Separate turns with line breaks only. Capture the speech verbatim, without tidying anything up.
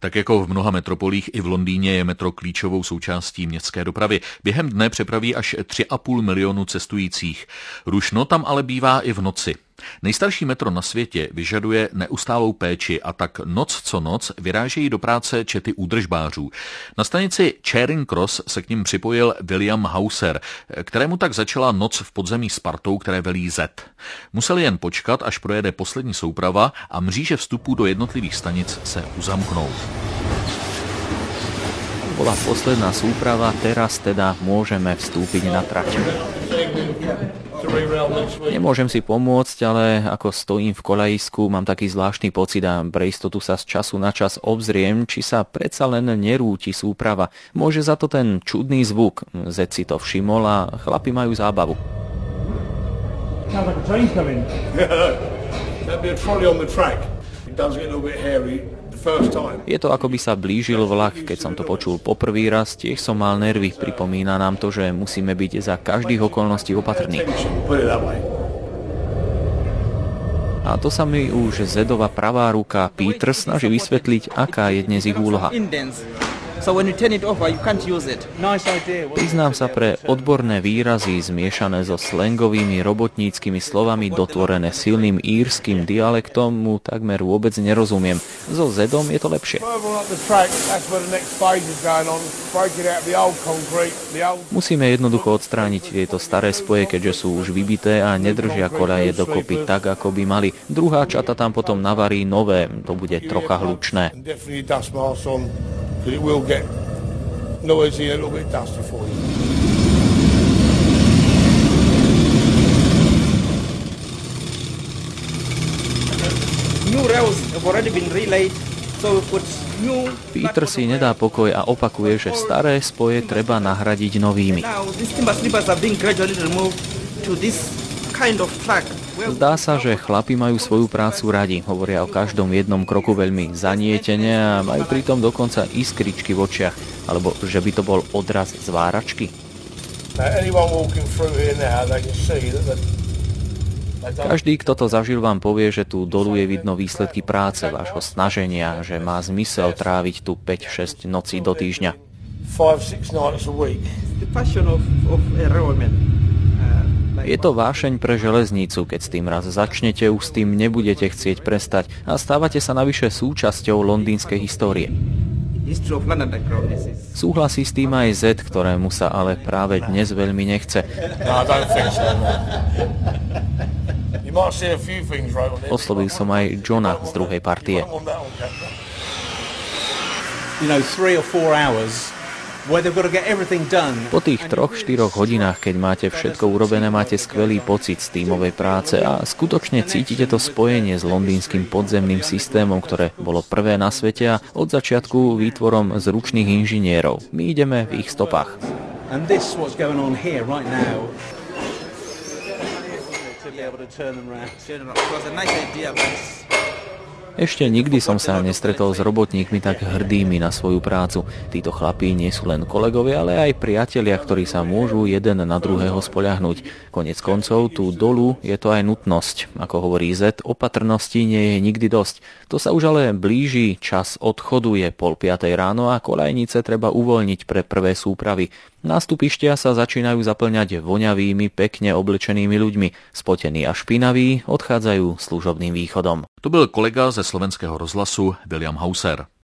Tak jako v mnoha metropolích i v Londýně je metro klíčovou součástí městské dopravy. Během dne přepraví až tři a půl milionu cestujících. Rušno tam ale bývá i v noci. Nejstarší metro na světě vyžaduje neustálou péči a tak noc co noc vyrážejí do práce čety údržbářů. Na stanici Charing Cross se k nim připojil William Hauser, kterému tak začala noc v podzemí Spartou, které velí Z. Museli jen počkat, až projede poslední souprava a mříže vstupů do jednotlivých stanic se uzamknou.
Bola posledná súprava, teraz teda môžeme vstúpiť na trať. Nemôžem si pomôcť, ale ako stojím v koľajisku, mám taký zvláštny pocit a pre istotu sa z času na čas obzriem, či sa predsa len nerúti súprava. Môže za to ten čudný zvuk. Zed si to všimol a chlapi majú zábavu. Je to, ako by sa blížil vlak, keď som to počul poprvý raz, tiež som mal nervy. Pripomína nám to, že musíme byť za každých okolností opatrní. A to sa mi už Zedova pravá ruka Peter snaží vysvetliť, aká je dnes ich úloha. Priznám sa, pre odborné výrazy zmiešané so slangovými robotníckymi slovami dotvorené silným írskym dialektom mu takmer vôbec nerozumiem. So Zedom je to lepšie. Musíme jednoducho odstrániť tieto staré spoje, keďže sú už vybité a nedržia koľaje dokopy tak, ako by mali. Druhá čata tam potom navarí nové, to bude trocha hlučné. It will get noisy and a little bit dusty for you. New rails have already been relayed, so we put new. Peter si nedá pokoj a opakuje, že staré spoje treba nahradiť novými. Now these timber sleepers are being gradually removed to this kind of track. Zdá sa, že chlapi majú svoju prácu radi, hovoria o každom jednom kroku veľmi zanietene a majú pritom dokonca iskričky v očiach, alebo že by to bol odraz zváračky. Každý, kto to zažil, vám povie, že tu dolu je vidno výsledky práce, vášho snaženia, že má zmysel tráviť tu päť šesť nocí do týždňa. Je to vášeň pre železnicu, keď s tým raz začnete, už s tým nebudete chcieť prestať a stávate sa navyše súčasťou londýnskej histórie. Súhlasí s tým aj Z, ktorému sa ale práve dnes veľmi nechce. Oslovil som aj Johna z druhej partie. Po tých troch, štyroch hodinách, keď máte všetko urobené, máte skvelý pocit z tímovej práce a skutočne cítite to spojenie s londýnskym podzemným systémom, ktoré bolo prvé na svete a od začiatku výtvorom zručných inžinierov. My ideme v ich stopách. Ešte nikdy som sa nestretol s robotníkmi tak hrdými na svoju prácu. Títo chlapí nie sú len kolegovia, ale aj priatelia, ktorí sa môžu jeden na druhého spoľahnúť. Konec koncov, tu dolu je to aj nutnosť. Ako hovorí Z, opatrnosti nie je nikdy dosť. To sa už ale blíži, čas odchodu je pol piatej ráno a koľajnice treba uvoľniť pre prvé súpravy. Nástupištia sa začínajú zaplňať voňavými, pekne oblečenými ľuďmi. Spotení a špinaví odchádzajú služobným východom.
To byl kolega ze Slovenského rozhlasu William Hauser.